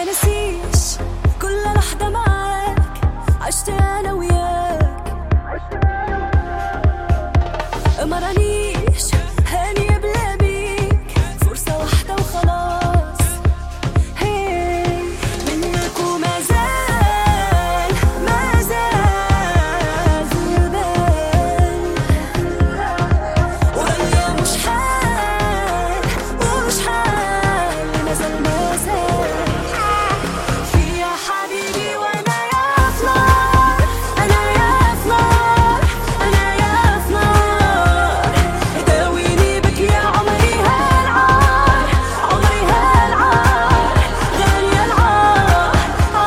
نسيش كل لحظة معاك عشت أنا وياك، ما رانيش هانية بلا بيك، فرصة واحدة وخلاص. هي منك وما زال ما زال في البال، ولا مش حال ومش حال، ما زال ما زال في يا حبيبي. وانا يا فلار، انا يا فلار، انا يا فلار، داويني بك يا عمري هالعار، عمري هالعار، غالية العار.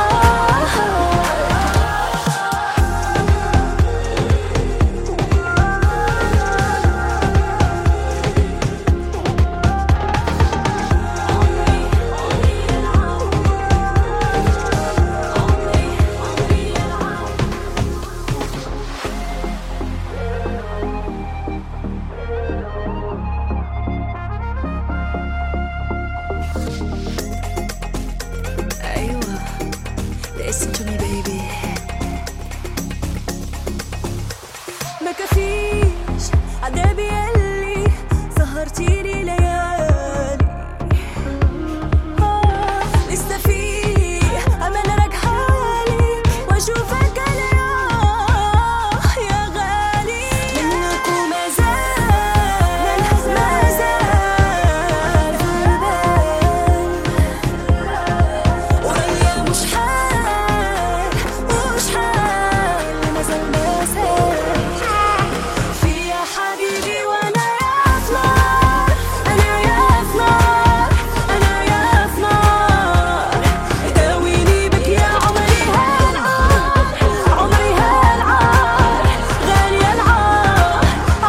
أيوة listen to me baby، ما كفيش عذابي يلي سهرتيلي ليالي، لسه في أمل أرجعلك وأشوفك اليوم يا غالي. منك وما زال ما زال في البال، ويا مش حال ومش حال، ما زال ما زال في يا حبيبي. وانا يا فلار، انا يا فلار، انا يا فلار، داويني بك يا عمري هالعار، عمري هالعار، غالية العار.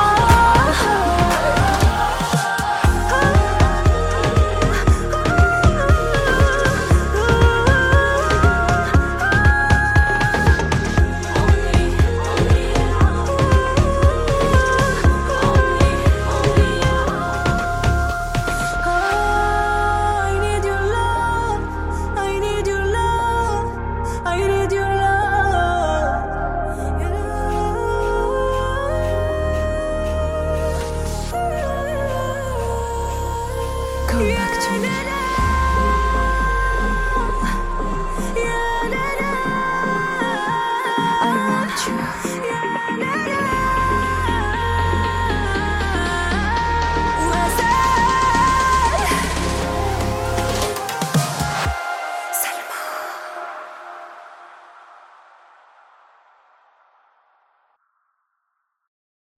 I need your love, I need your love, I need your love. Come back to me. I want you.